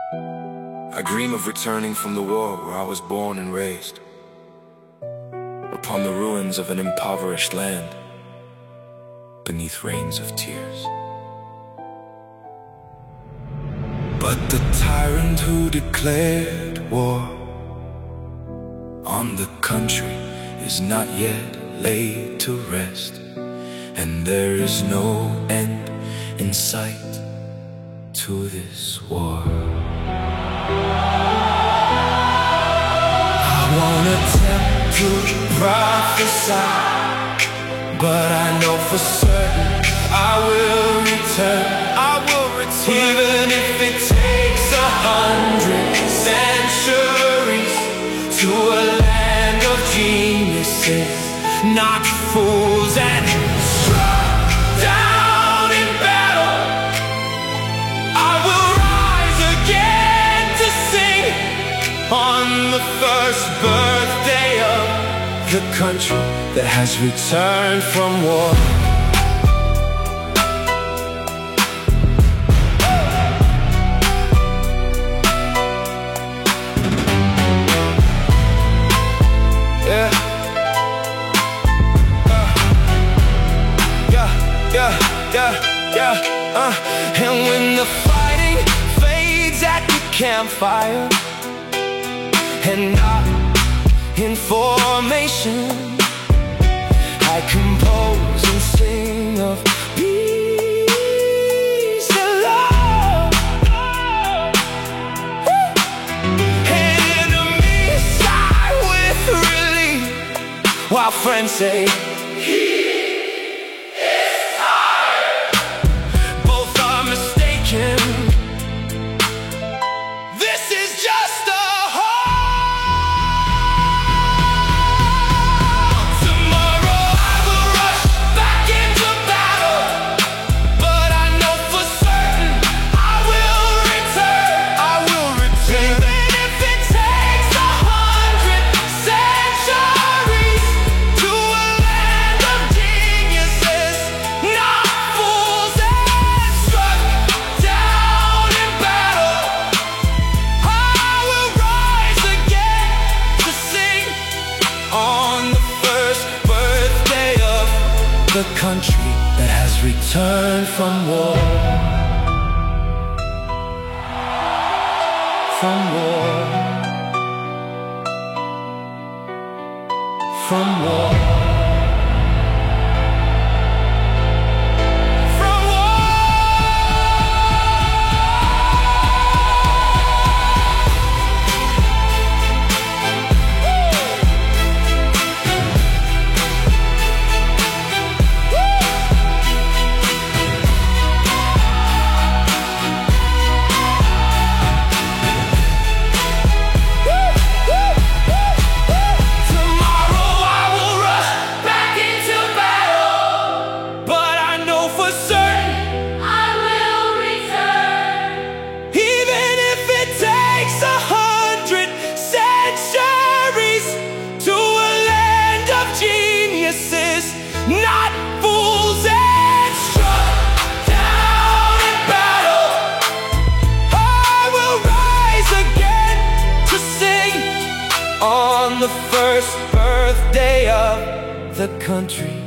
I dream of returning from the war where I was born and raised, upon the ruins of an impoverished land, beneath rains of tears. But the tyrant who declared war on the country is not yet laid to rest, and there is no end in sight to this war. I wanna attempt to prophesy, but I know for certain I will return. I will return, even if it takes 100 centuries, to a land of geniuses, not fools, and struck down in battle. I will rise again to sing on the first birthday of the country that has returned from war. And when the fighting fades at the campfire, and not in formation, I compose and sing of peace and love. Enemies sigh with relief, while friends say, this is just a hope. Tomorrow I will rush back into battle, but I know for certain I will return. I will return, even if it takes 100 centuries, to a land of geniuses, not fools, and struck down in battle. On the first birthday of the country that has returned from war. From war. From war. Not fools, and struck down in battle. I will rise again to sing on the first birthday of the country